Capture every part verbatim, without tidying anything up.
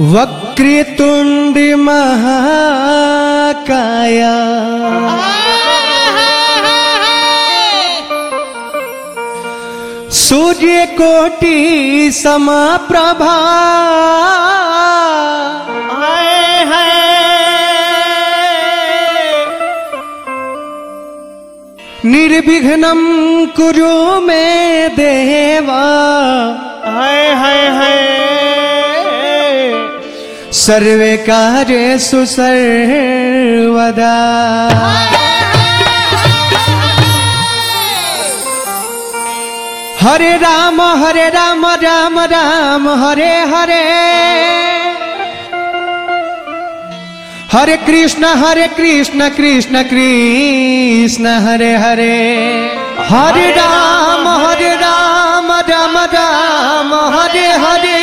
वक्रतुंड महाकाया सूर्य कोटि समप्रभा निर्विघ्नं कुरु मे देवा हाय हाय हाय सर्वे कार्येषु सर्वदा। हरे राम हरे राम राम राम हरे हरे हरे कृष्ण हरे कृष्ण कृष्ण कृष्ण हरे हरे हरे राम हरे राम राम राम हरे हरे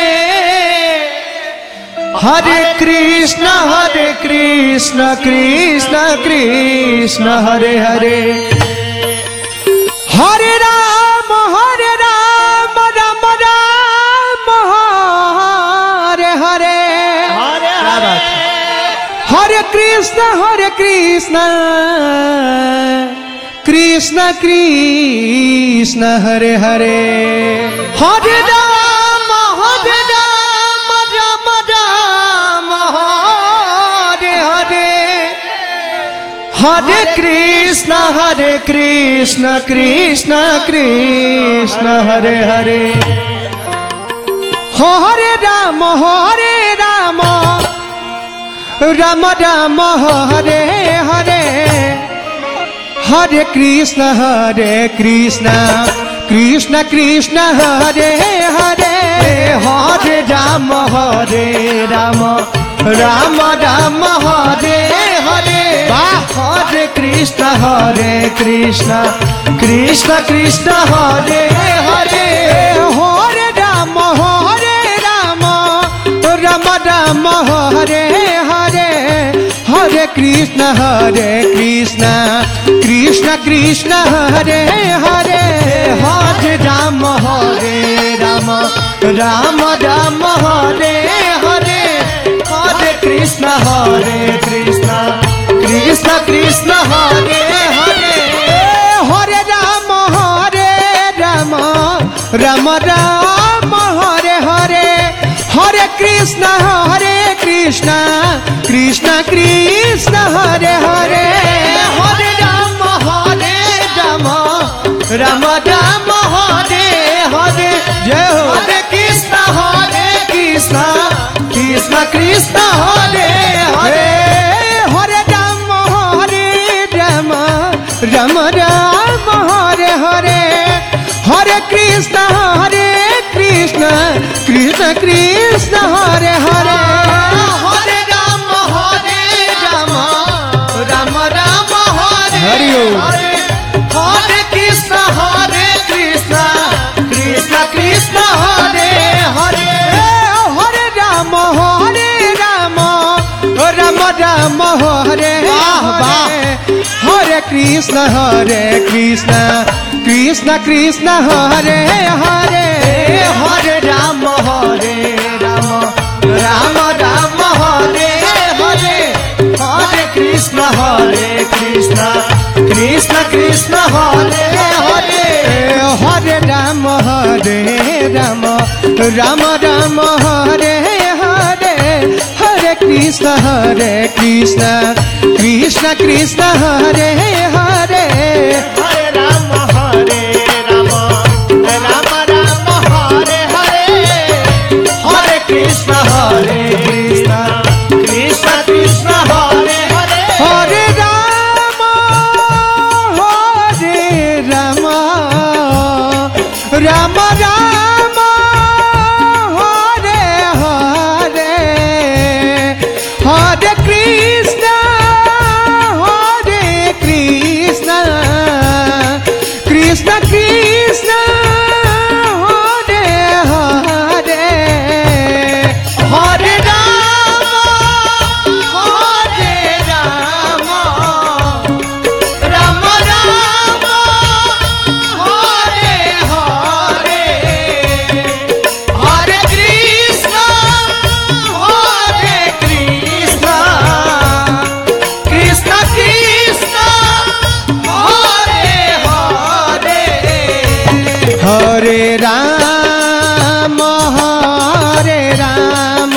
हरे कृष्ण हरे कृष्ण कृष्ण कृष्ण हरे हरे हरे राम हरे राम राम राम हरे हरे हरे कृष्ण हरे कृष्ण कृष्ण कृष्ण हरे हरे हरे राम हरे राम राम राम हरे हरे हरे कृष्ण हरे कृष्ण कृष्ण कृष्ण हरे हरे हरे राम हरे राम राम राम हरे हरे हरे कृष्ण हरे कृष्ण कृष्ण कृष्ण हरे हरे हरे राम हरे राम राम राम हरे हरे हरे कृष्ण हरे कृष्ण कृष्ण कृष्ण हरे हरे हरे राम हरे राम राम राम हरे हरे हरे कृष्ण हरे कृष्ण कृष्ण कृष्ण हरे हरे हरे राम हरे राम राम राम हरे हरे हरे कृष्ण हरे कृष्ण कृष्ण कृष्ण हरे हरे हरे राम हरे राम राम राम हरे हरे हरे कृष्ण हरे कृष्ण कृष्ण कृष्ण हरे हरे हरे राम हरे राम राम राम हरे हरे जय हो हरे कृष्ण हरे कृष्ण कृष्ण कृष्ण हरे हरे हरे राम हरे राम राम राम हरे हरे हरे कृष्ण हरे कृष्ण कृष्ण कृष्ण हरे हरे हरे राम हरे राम राम राम हरे हरे हरे कृष्ण हरे कृष्ण कृष्ण कृष्ण हरे हरे हरे राम हरे राम राम राम हरे हरे कृष्ण हरे कृष्ण कृष्ण कृष्ण हरे हरे हरे राम हरे राम राम राम हरे हरे हरे कृष्ण हरे कृष्ण कृष्ण कृष्ण हरे हरे हरे राम हरे राम राम राम हरे हरे हरे कृष्ण हरे कृष्ण कृष्ण कृष्ण हरे हरे हरे राम हरे राम राम राम हरे हरे हरे कृष्ण हरे कृष्ण कृष्ण कृष्ण हरे हरे हरे राम हरे राम राम राम हरे हरे हरे कृष्ण हरे कृष्ण कृष्ण कृष्ण हरे हरे हरे राम हरे राम राम राम हरे हरे हरे राम हरे राम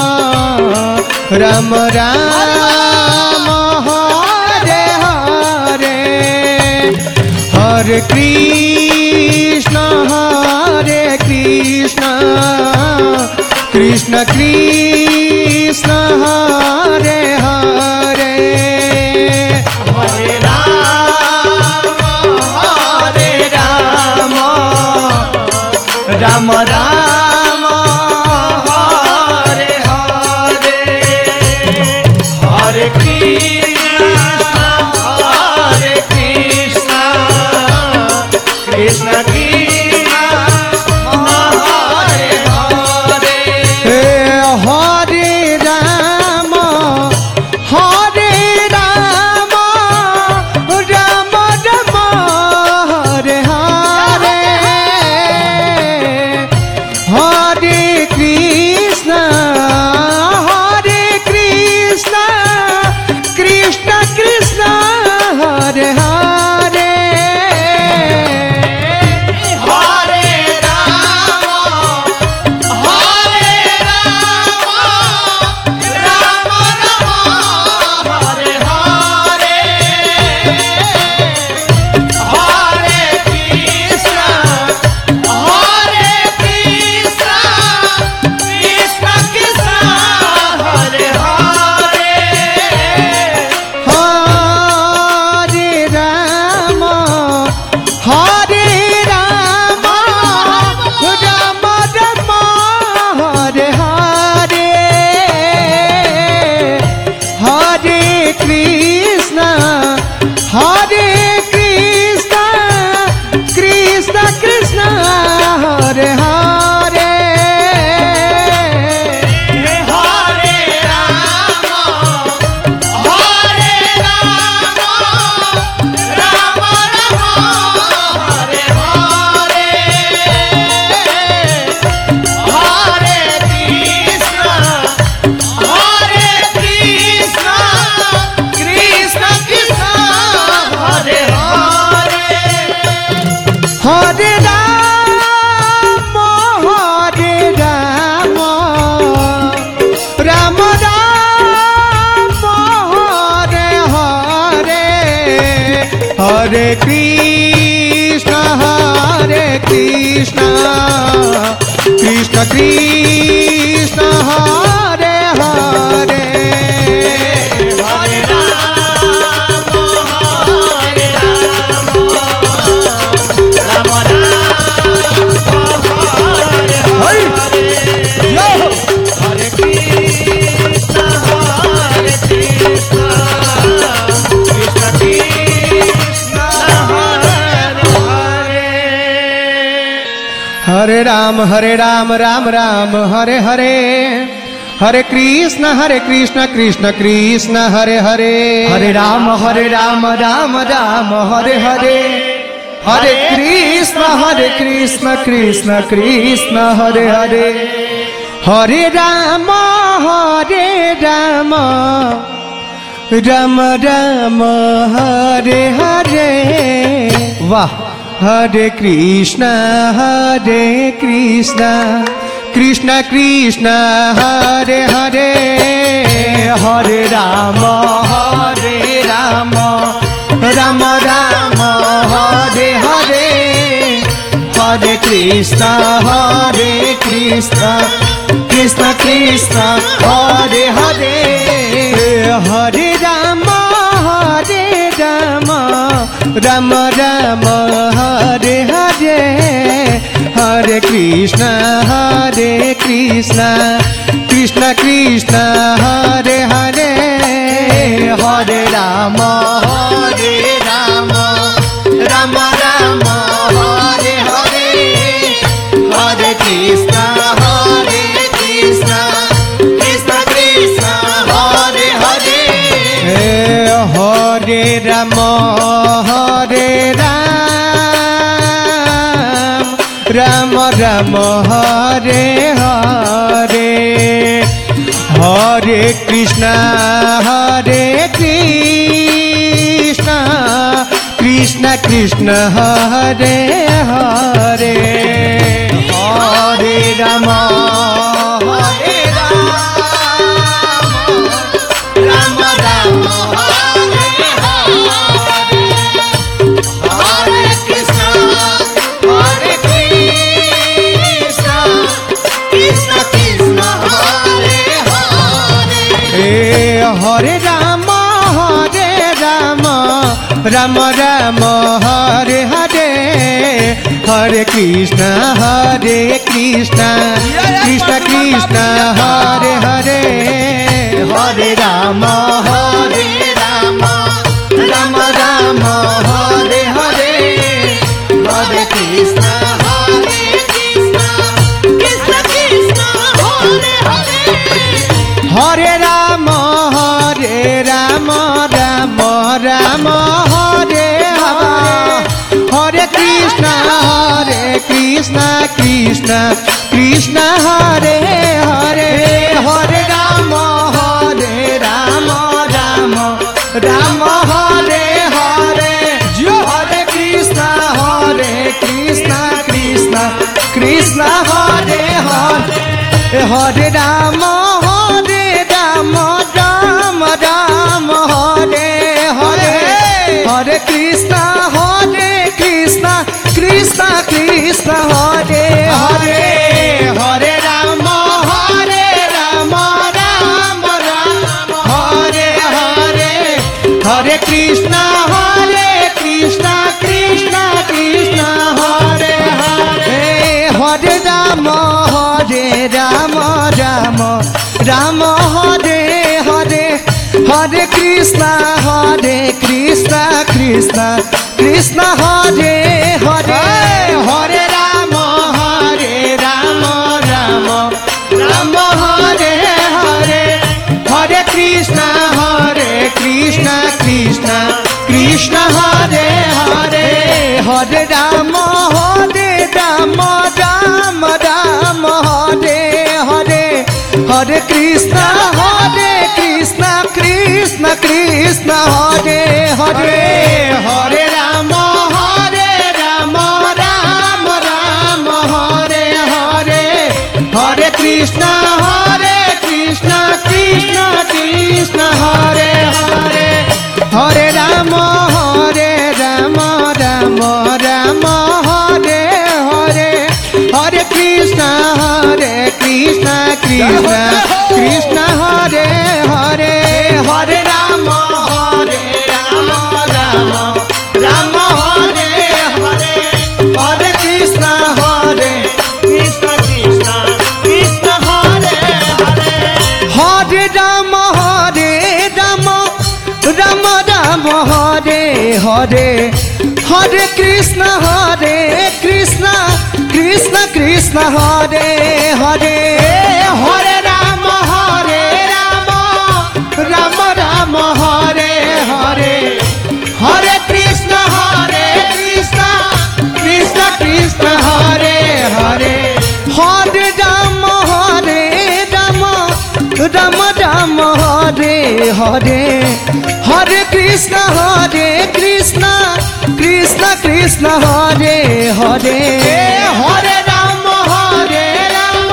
राम राम हरे हरे हरे कृष्ण हरे कृष्ण कृष्ण कृष्ण हरे हरे हरे राम हरे राम राम राम हरे हरे हरे कृष्ण हरे कृष्ण कृष्ण कृष्ण हरे हरे हे हरे राम हरे राम राम राम हरे हरे हरे कृष्ण हरे कृष्ण कृष्ण कृष्ण हरे हरे हरे राम हरे राम राम राम हरे हरे हरे कृष्ण हरे कृष्ण कृष्ण कृष्ण हरे हरे हरे राम हरे राम राम राम हरे हरे हरे कृष्ण हरे कृष्ण कृष्ण कृष्ण हरे हरे हरे राम हरे राम राम राम हरे हरे हरे कृष्ण हरे कृष्ण कृष्ण कृष्ण हरे हरे हरे राम हरे राम राम राम हरे हरे हरे कृष्ण हरे कृष्ण कृष्ण कृष्ण हरे हरे हरे राम हरे राम राम राम हरे हरे हरे कृष्ण हरे कृष्ण कृष्ण कृष्ण हरे हरे हरे राम हरे राम राम राम हरे हरे हरे कृष्ण हरे कृष्ण कृष्ण कृष्ण हरे हरे हरे राम हरे राम राम राम हरे हरे हरे कृष्ण हरे कृष्ण कृष्ण कृष्ण हरे हरे हरे राम हरे राम राम राम हरे हरे वाह हरे कृष्ण हरे कृष्ण कृष्ण कृष्ण हरे हरे हरे राम हरे राम राम राम हरे हरे हरे कृष्ण हरे कृष्ण कृष्ण कृष्ण हरे हरे हरे राम हरे राम राम राम हरे हरे हरे कृष्ण हरे कृष्ण कृष्ण कृष्ण हरे हरे हरे राम हरे राम राम राम हरे हरे हरे कृष्ण हरे कृष्ण कृष्ण कृष्ण हरे हरे हरे राम हरे राम राम राम हरे हरे हरे कृष्ण हरे कृष्ण कृष्ण कृष्ण हरे हरे राम राम हरे हरे हरे कृष्ण हरे कृष्ण कृष्ण कृष्ण हरे हरे हरे राम हरे राम राम राम हरे हरे हरे कृष्ण हरे कृष्ण कृष्ण कृष्ण हरे हरे हरे राम हरे राम राम राम हरे हरे हरे कृष्ण हरे कृष्ण कृष्ण कृष्ण हरे हरे हरे राम हरे राम राम राम हरे हरे हरे कृष्ण हरे कृष्ण कृष्ण कृष्ण हरे हरे हरे राम हरे राम राम राम हरे हरे हरे कृष्ण हरे कृष्ण कृष्ण कृष्ण हरे हरे हरे राम हरे राम राम राम हरे हरे हरे कृष्ण हरे कृष्ण कृष्ण कृष्ण हरे हरे हरे राम हरे राम राम राम हरे हरे हरे कृष्ण हरे कृष्ण कृष्ण कृष्ण हरे हरे हरे राम हरे राम राम राम हरे हरे हरे कृष्ण हरे कृष्ण कृष्ण कृष्ण हरे हरे हरे राम हरे राम राम राम हरे हरे हरे कृष्ण हरे कृष्ण कृष्ण कृष्ण हरे हरे हरे राम हरे राम राम राम हरे हरे हरे कृष्ण हरे कृष्ण कृष्ण कृष्ण हरे हरे हरे राम हरे राम राम राम हरे हरे हरे कृष्ण हरे कृष्ण कृष्ण कृष्ण हरे हरे हरे राम हरे राम राम राम हरे हरे हरे कृष्ण हरे कृष्ण कृष्ण कृष्ण हरे हरे हरे राम हरे राम राम राम हरे हरे हरे कृष्ण हरे कृष्ण कृष्ण कृष्ण हरे हरे हरे राम हरे राम राम राम हरे हरे हरे कृष्ण हरे कृष्ण कृष्ण कृष्ण हरे हरे हरे राम हरे राम राम राम हरे हरे हरे कृष्ण हरे कृष्ण कृष्ण कृष्ण हरे हरे हरे राम हरे राम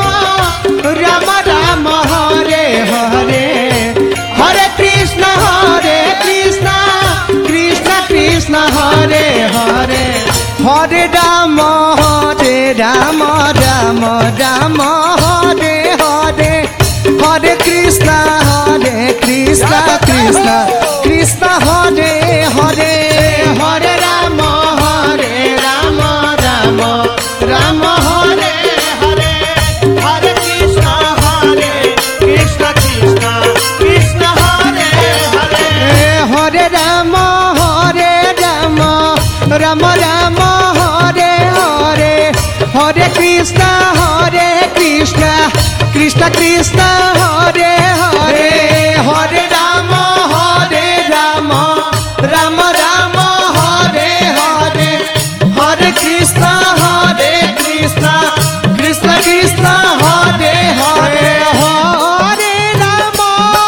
राम राम हरे हरे हरे कृष्ण हरे कृष्ण कृष्ण कृष्ण हरे हरे हरे राम हरे राम राम राम हरे हरे हरे कृष्ण हरे कृष्ण कृष्ण कृष्ण हरे हरे हरे राम हरे राम राम राम हरे हरे हरे कृष्ण हरे कृष्ण कृष्ण कृष्ण हरे हरे हरे राम हरे राम राम राम हरे हरे हरे कृष्ण हरे कृष्ण कृष्ण कृष्ण हरे हरे हरे राम हरे राम राम राम हरे हरे हरे कृष्ण हरे कृष्ण कृष्ण कृष्ण हरे हरे हरे राम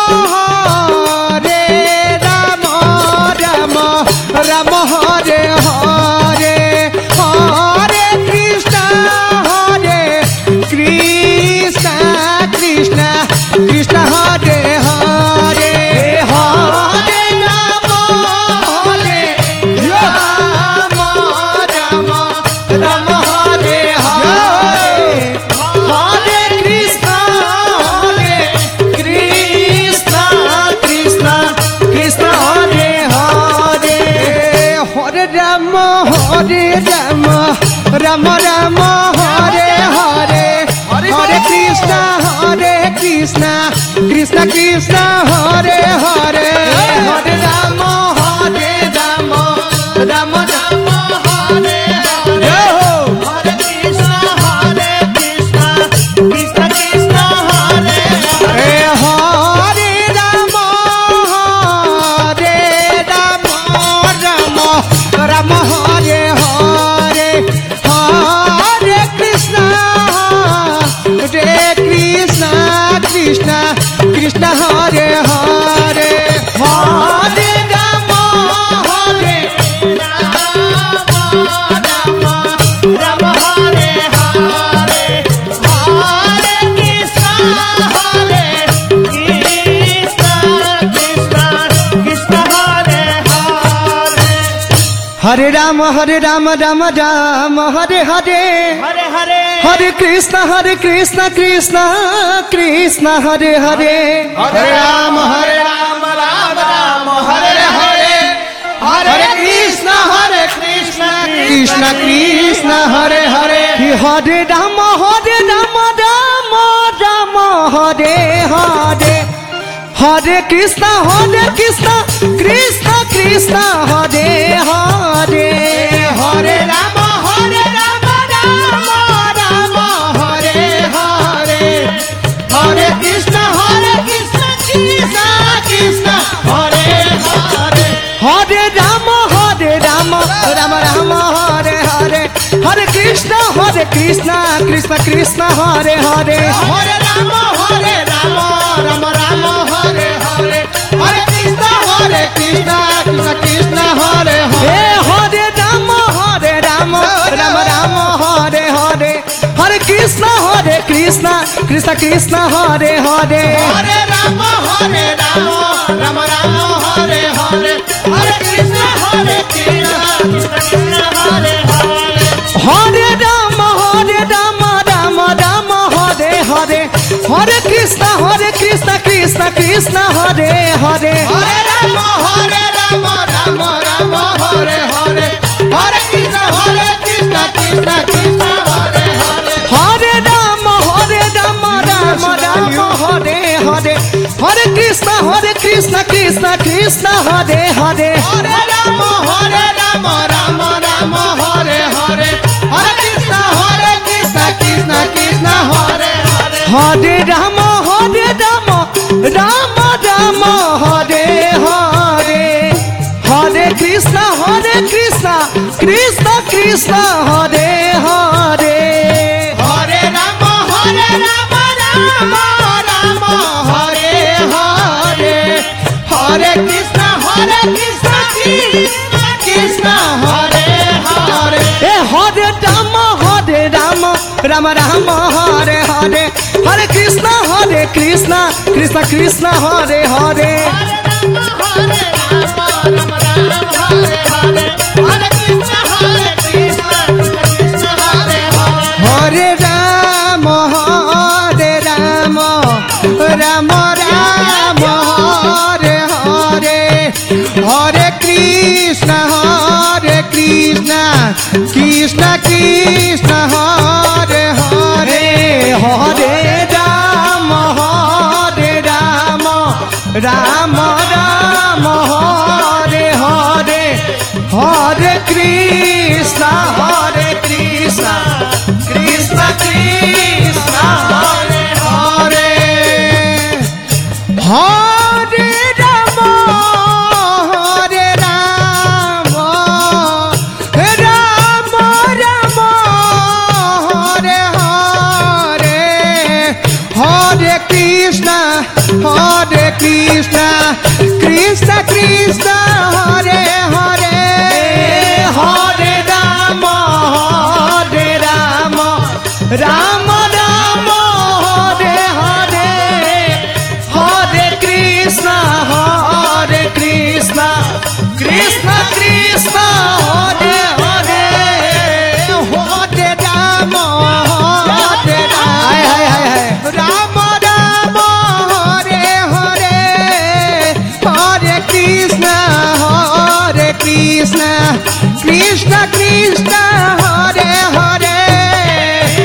हरे राम राम राम हरे हरे हरे कृष्ण हरे कृष्ण कृष्ण कृष्ण हरे राम राम राम हरे हरे हरे कृष्ण हरे कृष्ण कृष्ण कृष्ण हरे हरे हरे राम हरे राम राम राम हरे हरे हरे कृष्ण हरे कृष्ण कृष्ण कृष्ण हरे हरे हरे राम हरे राम राम राम हरे हरे हरे कृष्ण हरे कृष्ण कृष्ण कृष्ण हरे हरे हरे राम हरे राम राम राम हरे हरे हरे कृष्ण हरे कृष्ण कृष्ण कृष्ण हरे हरे हरे राम हरे राम राम राम हरे हरे हरे हरे हरे कृष्ण हरे कृष्ण कृष्ण कृष्ण हरे हरे हरे राम हरे राम राम राम हरे हरे हरे कृष्ण हरे कृष्ण कृष्ण कृष्ण हरे हरे हरे राम हरे राम राम राम हरे हरे हरे कृष्ण हरे कृष्ण कृष्ण कृष्ण हरे हरे हरे राम हरे राम राम राम हरे हरे हरे कृष्ण हरे कृष्ण कृष्ण कृष्ण हरे हरे हरे राम हरे राम राम राम हरे हरे हरे कृष्ण हरे कृष्ण कृष्ण कृष्ण हरे हरे हरे राम हरे राम राम राम हरे हरे हरे कृष्ण हरे कृष्ण कृष्ण कृष्ण हरे हे हरे हरे राम हरे राम राम राम हरे हरे हरे कृष्ण हरे कृष्ण कृष्ण कृष्ण हरे हरे हरे राम हरे राम राम राम हरे हरे हरे कृष्ण हरे कृष्ण कृष्ण कृष्ण हरे हरे हरे राम हरे राम राम राम हरे हरे हरे कृष्ण हरे कृष्ण कृष्ण कृष्ण हरे हरे हरे राम हरे राम राम राम हरे हरे हरे कृष्ण हरे कृष्ण कृष्ण कृष्ण हरे हरे हरे राम हरे राम राम राम हरे हरे हरे कृष्ण हरे कृष्ण कृष्ण कृष्ण हरे हरे हरे राम हरे राम राम राम हरे हरे हरे कृष्ण हरे कृष्ण कृष्ण कृष्ण हरे हरे हरे राम हरे राम राम राम हरे हरे हरे कृष्ण हरे कृष्ण कृष्ण कृष्ण हरे हरे हरे राम हरे राम राम राम हरे हरे हरे कृष्ण हरे कृष्ण कृष्ण कृष्ण हरे हरे ए हरे राम हरे राम राम राम हरे हरे हरे कृष्ण हरे कृष्ण कृष्ण कृष्ण हरे हरे हरे राम हरे राम राम राम हरे हरे हरे कृष्ण हरे कृष्ण कृष्ण हरे हरे हरे राम हरे राम राम राम हरे हरे हरे कृष्ण हरे कृष्ण कृष्ण कृष्ण हरे हरे हरे राम हरे राम राम राम हरे हरे हरे कृष्ण हरे कृष्ण कृष्ण कृष्ण हरे हरे हरे राम हरे राम राम राम हरे हरे हरे कृष्ण हरे कृष्ण कृष्ण कृष्ण हरे हरे हरे राम हरे राम राम राम हरे हरे हरे कृष्ण हरे कृष्ण कृष्ण कृष्ण हरे हरे हरे राम हरे राम राम राम हरे हरे हरे कृष्ण हरे कृष्ण कृष्ण कृष्ण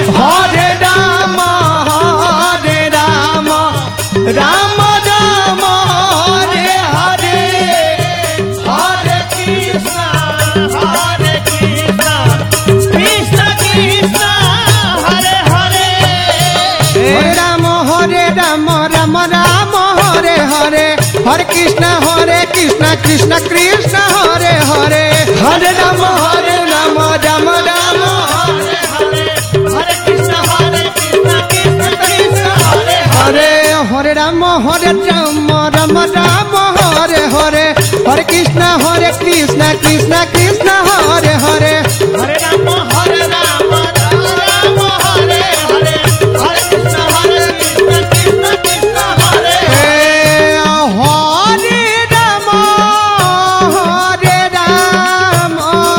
हरे राम हरे राम राम राम हरे हरे हरे कृष्णा हरे कृष्णा कृष्ण कृष्ण हरे हरे हरे राम हरे राम राम राम हरे हरे हरे कृष्ण हरे कृष्ण कृष्ण कृष्ण हरे हरे हरे राम हरे राम राम राम हरे हरे हरे कृष्ण हरे कृष्ण कृष्ण कृष्ण हरे हरे हरे राम हरे राम राम राम हरे हरे हरे कृष्ण हरे कृष्ण कृष्ण कृष्ण हरे हरे हरे राम हरे राम राम राम हरे हरे हरे कृष्ण हरे कृष्ण कृष्ण कृष्ण हरे हे हरे राम हरे राम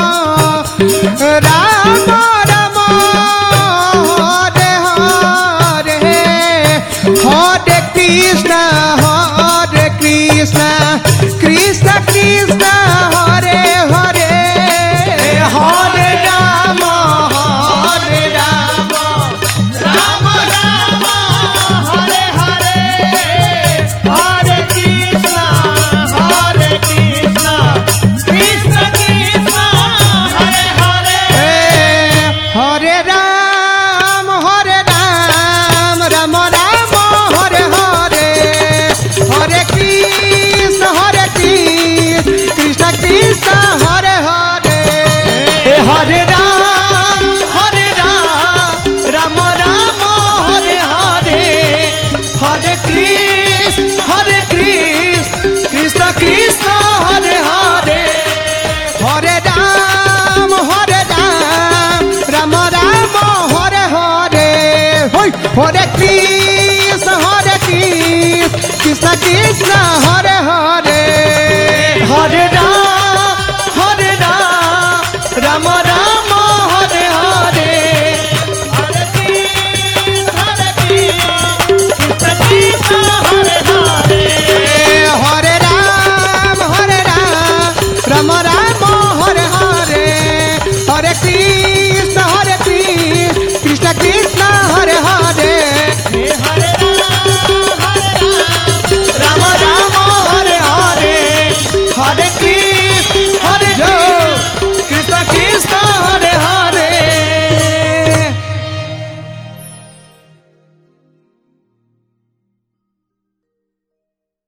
राम राम हरे हरे हरे कृष्ण हरे कृष्ण कृष्ण कृष्ण हरे हरे हरे राम हरे राम राम राम हरे हरे हरे कृष्ण हरे कृष्ण कृष्ण कृष्ण हरे हरे हरे राम हरे राम राम राम हरे हरे हरे कृष्ण हरे कृष्ण कृष्ण कृष्ण हरे हरे हरे राम हरे राम राम राम हरे हरे हरे कृष्ण हरे कृष्ण कृष्ण कृष्ण हरे हरे हरे राम हरे राम राम राम हरे हरे हरे कृष्ण हरे कृष्ण कृष्ण कृष्ण हरे हरे हरे राम हरे राम राम राम हरे हरे हरे कृष्ण हरे कृष्ण कृष्ण हरे हरे हरे राम हरे राम राम राम हरे हरे हरे कृष्ण